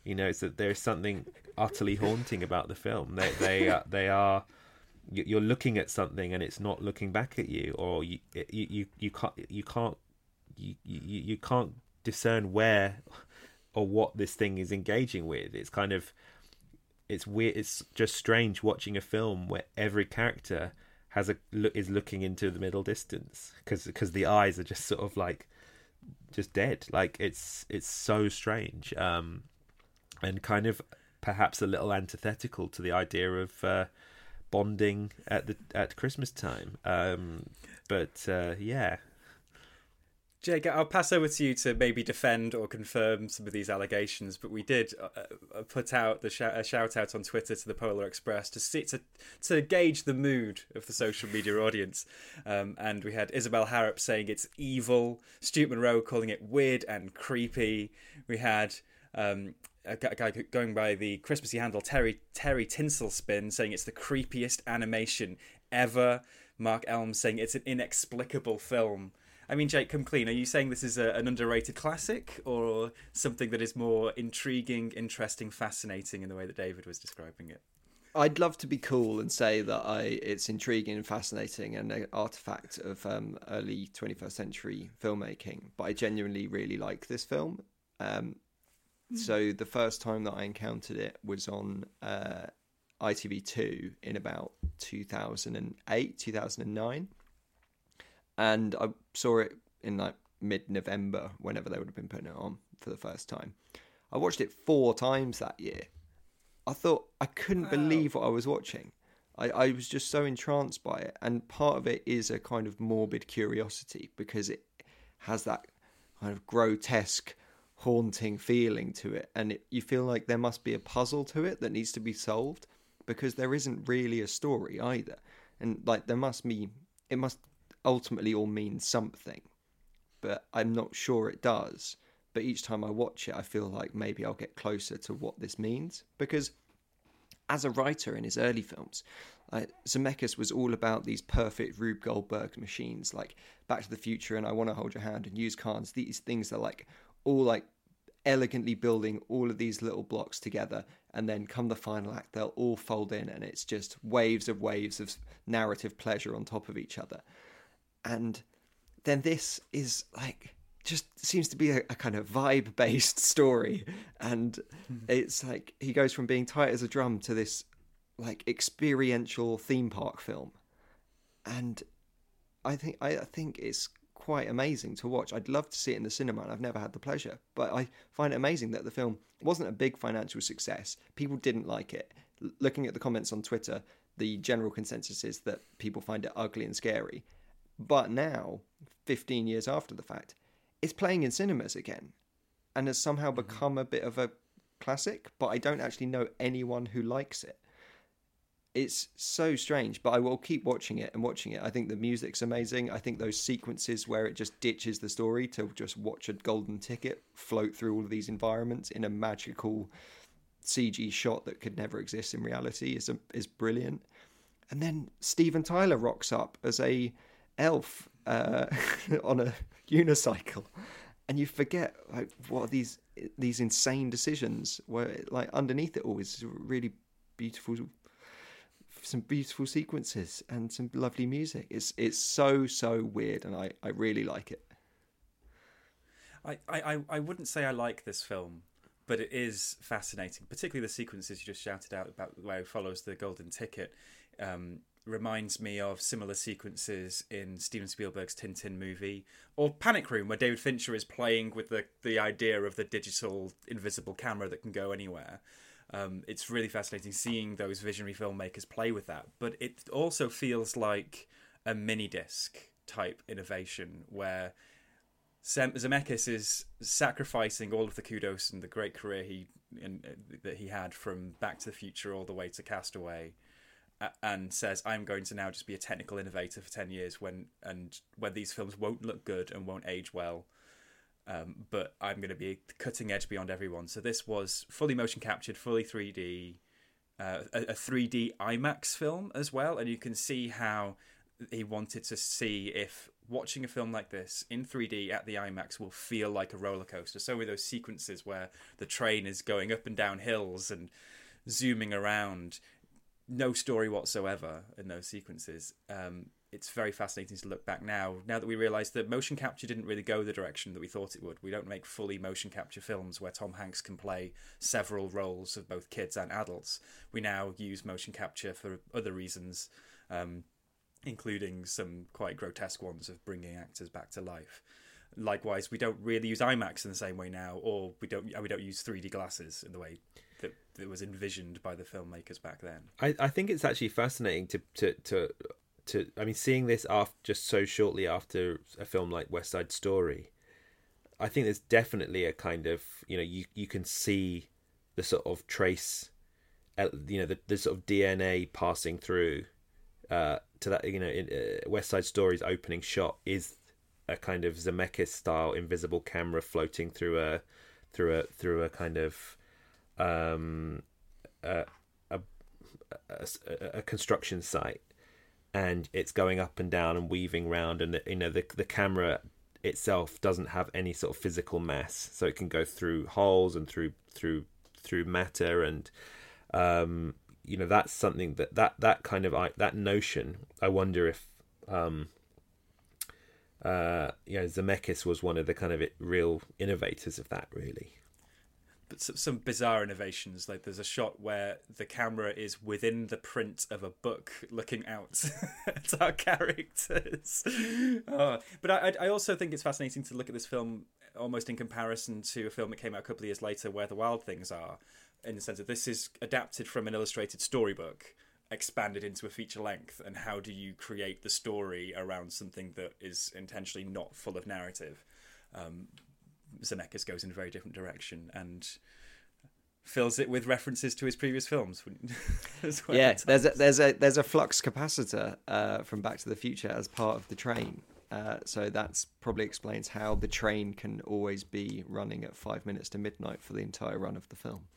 [SPEAKER 4] You know, so there's something utterly haunting about the film. They they uh, they are. You're looking at something and it's not looking back at you, or you you you, you can't you can't you, you you can't discern where or what this thing is engaging with. It's kind of it's weird. It's just strange watching a film where every character has a is looking into the middle distance, because because the eyes are just sort of like just dead. Like it's it's so strange, um, and kind of perhaps a little antithetical to the idea of uh, bonding at the at Christmas time. Um, but uh, yeah.
[SPEAKER 3] Jake, I'll pass over to you to maybe defend or confirm some of these allegations, but we did uh, put out the sh- a shout out on Twitter to the Polar Express to see to to gauge the mood of the social media audience, um, and we had Isabel Harrop saying it's evil, Stuart Monroe calling it weird and creepy. We had um, a guy going by the Christmassy handle Terry Terry Tinselspin saying it's the creepiest animation ever. Mark Elms saying it's an inexplicable film. I mean, Jake, come clean. Are you saying this is a, an underrated classic, or something that is more intriguing, interesting, fascinating in the way that David was describing it?
[SPEAKER 5] I'd love to be cool and say that I it's intriguing and fascinating and an artifact of um, early twenty-first century filmmaking, but I genuinely really like this film. Um, mm. So the first time that I encountered it was on uh, I T V two in about two thousand eight, two thousand nine. And I saw it in like mid-November, whenever they would have been putting it on for the first time. I watched it four times that year. I thought I couldn't wow. believe what I was watching. I, I was just so entranced by it. And part of it is a kind of morbid curiosity, because it has that kind of grotesque, haunting feeling to it. And it, you feel like there must be a puzzle to it that needs to be solved, because there isn't really a story either. And like there must be, it must ultimately all mean something, but I'm not sure it does. But each time I watch it, I feel like maybe I'll get closer to what this means, because as a writer in his early films, uh, Zemeckis was all about these perfect Rube Goldberg machines, like Back to the Future and I Want to Hold Your Hand and Used Cars. These things are like all like elegantly building all of these little blocks together, and then come the final act, they'll all fold in, and it's just waves of waves of narrative pleasure on top of each other. And then this is like, just seems to be a, a kind of vibe-based story. And mm-hmm. it's like, he goes from being tight as a drum to this like experiential theme park film. And I think, I think it's quite amazing to watch. I'd love to see it in the cinema, and I've never had the pleasure. But I find it amazing that the film wasn't a big financial success. People didn't like it. L- looking at the comments on Twitter, the general consensus is that people find it ugly and scary. But now, fifteen years after the fact, it's playing in cinemas again and has somehow become a bit of a classic, but I don't actually know anyone who likes it. It's so strange, but I will keep watching it and watching it. I think the music's amazing. I think those sequences where it just ditches the story to just watch a golden ticket float through all of these environments in a magical C G shot that could never exist in reality is, a, is brilliant. And then Steven Tyler rocks up as a elf uh, on a unicycle, and you forget like what are these these insane decisions where like underneath it all is really beautiful, some beautiful sequences and some lovely music. It's it's so so weird, and I, I really like it.
[SPEAKER 3] I, I, I wouldn't say I like this film, but it is fascinating, particularly the sequences you just shouted out about where it follows the golden ticket. Um, reminds me of similar sequences in Steven Spielberg's Tintin movie, or Panic Room, where David Fincher is playing with the, the idea of the digital invisible camera that can go anywhere. Um, it's really fascinating seeing those visionary filmmakers play with that, but it also feels like a mini-disc type innovation where Zemeckis is sacrificing all of the kudos and the great career he in, uh, that he had from Back to the Future all the way to Castaway, and says, I'm going to now just be a technical innovator for ten years when and when these films won't look good and won't age well, um, but I'm going to be cutting edge beyond everyone. So this was fully motion captured, fully three D, uh, a, a three D IMAX film as well, and you can see how he wanted to see if watching a film like this in three D at the IMAX will feel like a roller coaster. So with those sequences where the train is going up and down hills and zooming around, no story whatsoever in those sequences. Um, it's very fascinating to look back now, now that we realise that motion capture didn't really go the direction that we thought it would. We don't make fully motion capture films where Tom Hanks can play several roles of both kids and adults. We now use motion capture for other reasons, um, including some quite grotesque ones of bringing actors back to life. Likewise, we don't really use IMAX in the same way now, or we don't we don't use three D glasses in the way that, that was envisioned by the filmmakers back then.
[SPEAKER 4] I, I think it's actually fascinating to to to to. I mean, seeing this after just so shortly after a film like West Side Story, I think there's definitely a kind of, you know, you you can see the sort of trace, you know, the, the sort of D N A passing through uh, to that. You know, in, uh, West Side Story's opening shot is a kind of Zemeckis style invisible camera floating through a through a through a kind of um a a, a, a construction site, and it's going up and down and weaving round, and you know the the camera itself doesn't have any sort of physical mass, so it can go through holes and through through through matter, and um you know that's something that that that kind of that notion, I wonder if um Uh, you know, Zemeckis was one of the kind of real innovators of that, really.
[SPEAKER 3] But some bizarre innovations, like there's a shot where the camera is within the print of a book looking out at our characters. Oh, but I, I also think it's fascinating to look at this film almost in comparison to a film that came out a couple of years later, Where the Wild Things Are, in the sense that this is adapted from an illustrated storybook, expanded into a feature length, and how do you create the story around something that is intentionally not full of narrative? Um, Zemeckis goes in a very different direction and fills it with references to his previous films. as well.
[SPEAKER 5] Yeah, there's a, there's a there's a flux capacitor uh, from Back to the Future as part of the train, uh, so that's probably explains how the train can always be running at five minutes to midnight for the entire run of the film.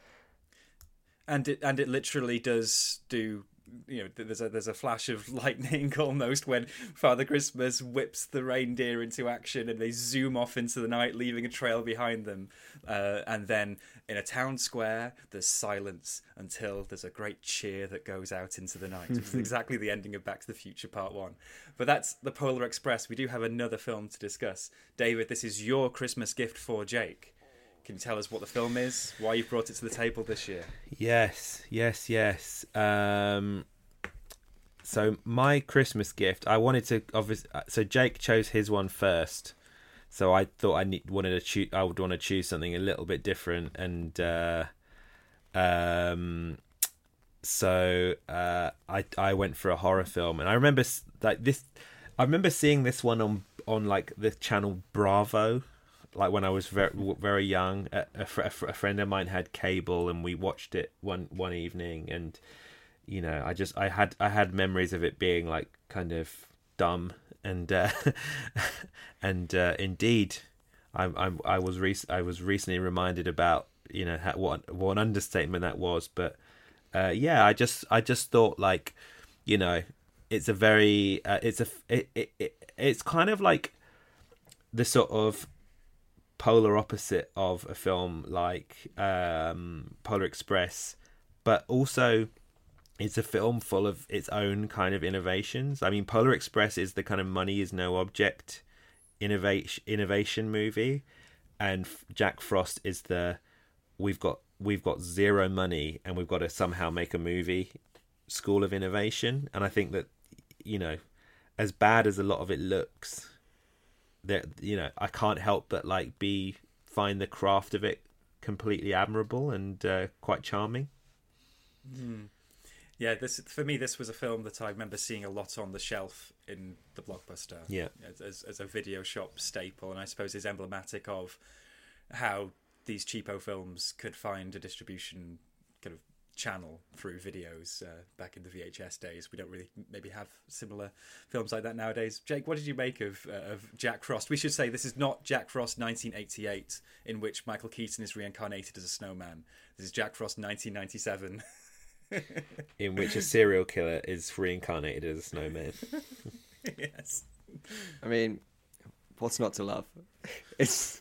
[SPEAKER 3] And it and it literally does do, you know, there's a there's a flash of lightning almost when Father Christmas whips the reindeer into action, and they zoom off into the night, leaving a trail behind them. Uh, and then in a town square, there's silence until there's a great cheer that goes out into the night. Which is exactly the ending of Back to the Future Part One. But that's the Polar Express. We do have another film to discuss. David, this is your Christmas gift for Jake. Can you tell us what the film is? Why you've brought it to the table this year?
[SPEAKER 4] Yes, yes, yes. Um, so my Christmas gift, I wanted to obviously. So Jake chose his one first, so I thought I need, wanted to choose. I would want to choose something a little bit different, and uh, um, so uh, I I went for a horror film, and I remember like this. I remember seeing this one on on like the channel Bravo. Like when I was very very young, a, a, a friend of mine had cable, and we watched it one one evening. And you know, I just I had I had memories of it being like kind of dumb, and uh, and uh, indeed, I I I was rec- I was recently reminded about, you know, how, what what an understatement that was. But uh, yeah, I just I just thought, like, you know, it's a very uh, it's a it, it, it it's kind of like the sort of polar opposite of a film like um, Polar Express, but also it's a film full of its own kind of innovations. I mean, Polar Express is the kind of money is no object innovation innovation movie, and Jack Frost is the we've got we've got zero money and we've got to somehow make a movie school of innovation. And I think that, you know, as bad as a lot of it looks, that, you know, I can't help but like be find the craft of it completely admirable and uh, quite charming.
[SPEAKER 3] Mm. Yeah, this for me, this was a film that I remember seeing a lot on the shelf in the Blockbuster.
[SPEAKER 4] Yeah,
[SPEAKER 3] as as a video shop staple, and I suppose is emblematic of how these cheapo films could find a distribution kind of channel through videos uh, back in the V H S days. We don't really maybe have similar films like that nowadays. Jake, what did you make of uh, of Jack Frost? We should say this is not Jack Frost nineteen eighty-eight, in which Michael Keaton is reincarnated as a snowman. This is Jack Frost nineteen ninety-seven.
[SPEAKER 4] in which a serial killer is reincarnated as a snowman.
[SPEAKER 3] Yes.
[SPEAKER 5] I mean, what's not to love? It's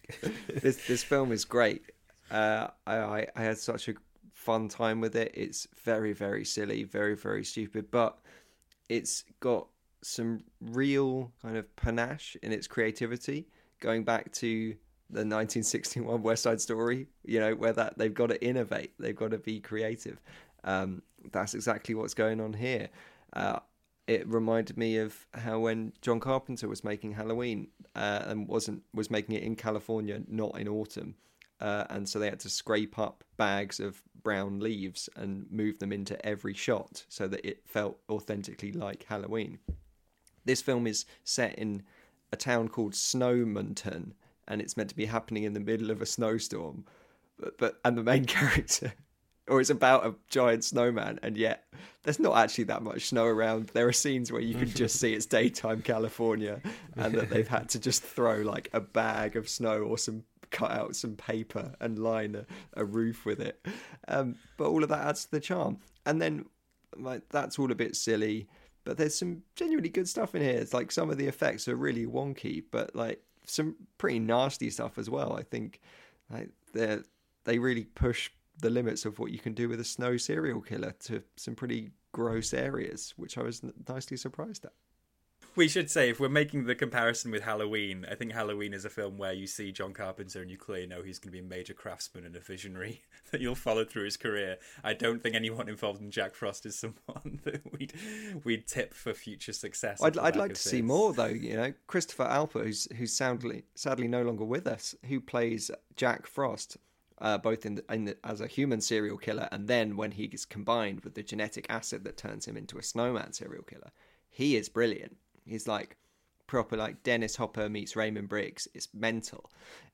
[SPEAKER 5] this this film is great. Uh, I, I I had such a fun time with it. It's very very silly, very very stupid, but it's got some real kind of panache in its creativity, going back to the nineteen sixty-one West Side Story. You know, where that they've got to innovate, they've got to be creative. Um, that's exactly what's going on here. Uh, It reminded me of how when John Carpenter was making Halloween uh, and wasn't was making it in California, not in autumn, uh, and so they had to scrape up bags of brown leaves and move them into every shot so that it felt authentically like Halloween. This film is set in a town called Snowmonton, and it's meant to be happening in the middle of a snowstorm, but, but and the main character. Or it's about a giant snowman, and yet there's not actually that much snow around. There are scenes where you can just see it's daytime California, and that they've had to just throw like a bag of snow or some cut out some paper and line a, a roof with it. Um, but all of that adds to the charm. And then like that's all a bit silly, but there's some genuinely good stuff in here. It's like some of the effects are really wonky, but like some pretty nasty stuff as well. I think like they they really push the limits of what you can do with a snow serial killer to some pretty gross areas, which I was nicely surprised at.
[SPEAKER 3] We should say, if we're making the comparison with Halloween, I think Halloween is a film where you see John Carpenter and you clearly know he's going to be a major craftsman and a visionary that you'll follow through his career. I don't think anyone involved in Jack Frost is someone that we'd we'd tip for future success.
[SPEAKER 5] I'd, I'd like to see more, though. You know, Christopher Alpert, who's who's sadly sadly no longer with us, who plays Jack Frost, uh, both in, the, in the, as a human serial killer, and then when he gets combined with the genetic acid that turns him into a snowman serial killer, he is brilliant. He's like proper like Dennis Hopper meets Raymond Briggs. It's mental,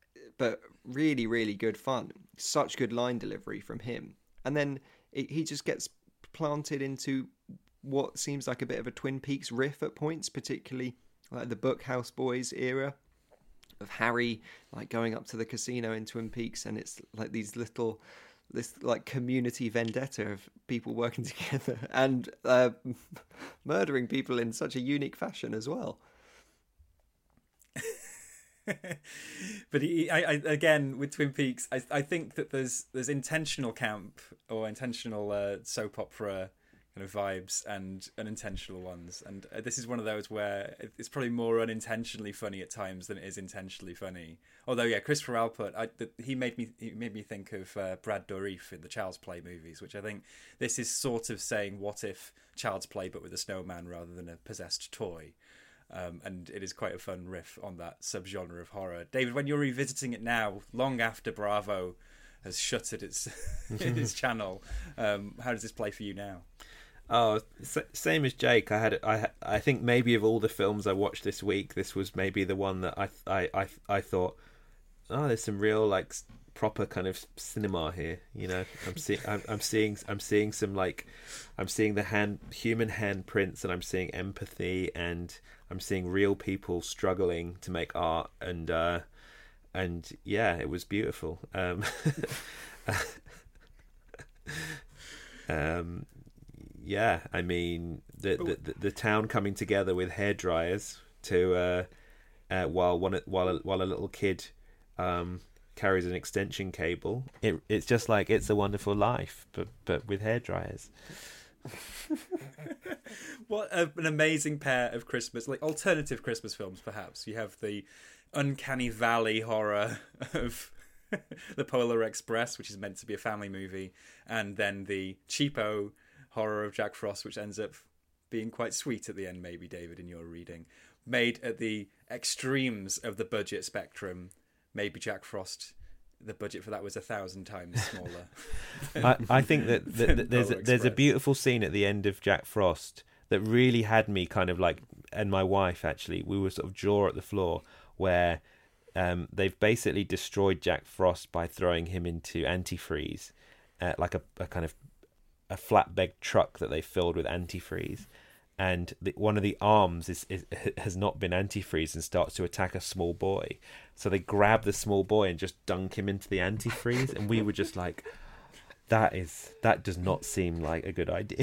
[SPEAKER 5] but really, really good fun. Such good line delivery from him. And then it, he just gets planted into what seems like a bit of a Twin Peaks riff at points, particularly like the Bookhouse Boys era of Harry like going up to the casino in Twin Peaks, and it's like these little this like community vendetta of people working together and uh, murdering people in such a unique fashion as well.
[SPEAKER 3] But he, I, I, again, with Twin Peaks, I, I think that there's there's intentional camp or intentional uh, soap opera kind of vibes and unintentional ones, and uh, this is one of those where it's probably more unintentionally funny at times than it is intentionally funny. Although, yeah, Christopher Alpert, I, the, he made me he made me think of uh, Brad Dourif in the Child's Play movies, which I think this is sort of saying, what if Child's Play but with a snowman rather than a possessed toy? Um, and it is quite a fun riff on that subgenre of horror. David, when you're revisiting it now, long after Bravo has shuttered its its channel, um, how does this play for you now?
[SPEAKER 4] Oh, same as Jake. I had, I, I think maybe of all the films I watched this week, this was maybe the one that I, I, I, I thought, oh, there's some real like proper kind of cinema here. You know, I'm seeing, I'm, I'm seeing, I'm seeing some like, I'm seeing the hand, human handprints, and I'm seeing empathy, and I'm seeing real people struggling to make art, and, uh, and yeah, it was beautiful. Um, um. Yeah, I mean the, the the the town coming together with hairdryers to uh, uh, while one while a, while a little kid um, carries an extension cable. It it's just like It's a Wonderful Life, but but with hairdryers.
[SPEAKER 3] What a, an amazing pair of Christmas, like alternative Christmas films. Perhaps you have the uncanny valley horror of The Polar Express, which is meant to be a family movie, and then the cheapo horror of Jack Frost, which ends up being quite sweet at the end, maybe, David, in your reading. Made at the extremes of the budget spectrum, maybe Jack Frost, the budget for that was a thousand times smaller. than,
[SPEAKER 4] I, I think that, that, that there's a, there's a beautiful scene at the end of Jack Frost that really had me kind of like, and my wife actually, we were sort of jaw at the floor, where um, they've basically destroyed Jack Frost by throwing him into antifreeze, uh, like a, a kind of a flatbed truck that they filled with antifreeze, and the, one of the arms is, is has not been antifreeze and starts to attack a small boy. So they grab the small boy and just dunk him into the antifreeze, and we were just like, that is that does not seem like a good idea.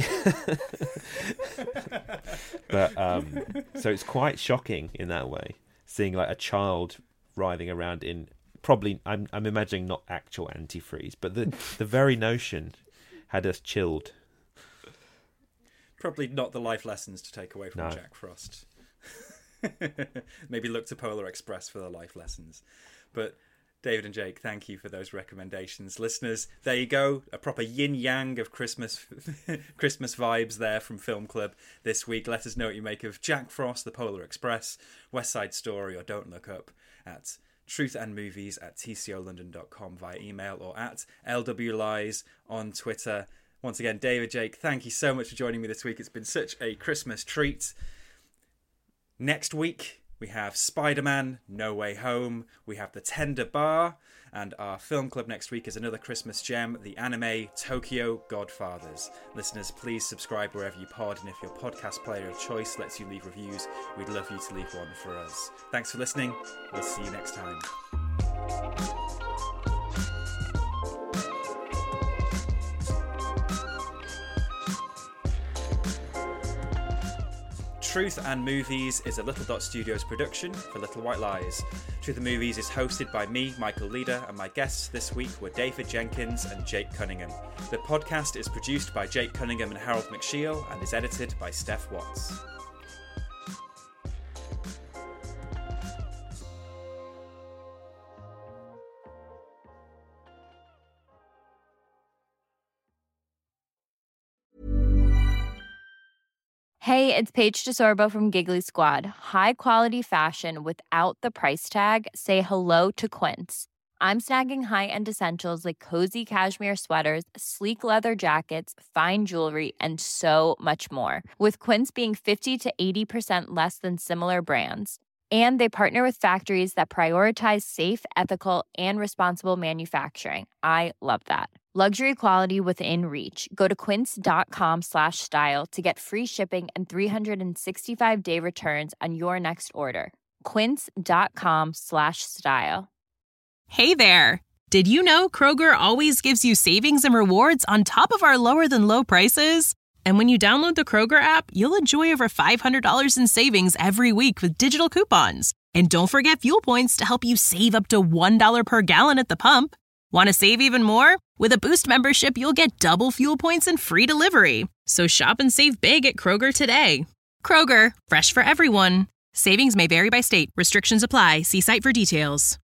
[SPEAKER 4] But um, so it's quite shocking in that way, seeing like a child writhing around in probably I'm I'm imagining not actual antifreeze, but the the very notion had us chilled.
[SPEAKER 3] Probably not the life lessons to take away from no. Jack Frost. Maybe look to Polar Express for the life lessons. But David and Jake, thank you for those recommendations. Listeners, there you go. A proper yin-yang of Christmas Christmas vibes there from Film Club this week. Let us know what you make of Jack Frost, The Polar Express, West Side Story, or Don't Look Up at truthandmovies at t c o london dot com via email, or at L W Lies on Twitter. Once again, David, Jake, thank you so much for joining me this week. It's been such a Christmas treat. Next week, we have Spider-Man, No Way Home. We have The Tender Bar. And our film club next week is another Christmas gem, the anime Tokyo Godfathers. Listeners, please subscribe wherever you pod. And if your podcast player of choice lets you leave reviews, we'd love you to leave one for us. Thanks for listening. We'll see you next time. Truth and Movies is a Little Dot Studios production for Little White Lies. Truth and Movies is hosted by me, Michael Leader, and my guests this week were David Jenkins and Jake Cunningham. The podcast is produced by Jake Cunningham and Harold McShiel and is edited by Steph Watts.
[SPEAKER 9] Hey, it's Paige DeSorbo from Giggly Squad. High quality fashion without the price tag. Say hello to Quince. I'm snagging high-end essentials like cozy cashmere sweaters, sleek leather jackets, fine jewelry, and so much more. With Quince being fifty to eighty percent less than similar brands. And they partner with factories that prioritize safe, ethical, and responsible manufacturing. I love that. Luxury quality within reach. Go to quince.com slash style to get free shipping and three sixty-five day returns on your next order. Quince.com slash style.
[SPEAKER 10] Hey there. Did you know Kroger always gives you savings and rewards on top of our lower than low prices? And when you download the Kroger app, you'll enjoy over five hundred dollars in savings every week with digital coupons. And don't forget fuel points to help you save up to one dollar per gallon at the pump. Want to save even more? With a Boost membership, you'll get double fuel points and free delivery. So shop and save big at Kroger today. Kroger, fresh for everyone. Savings may vary by state. Restrictions apply. See site for details.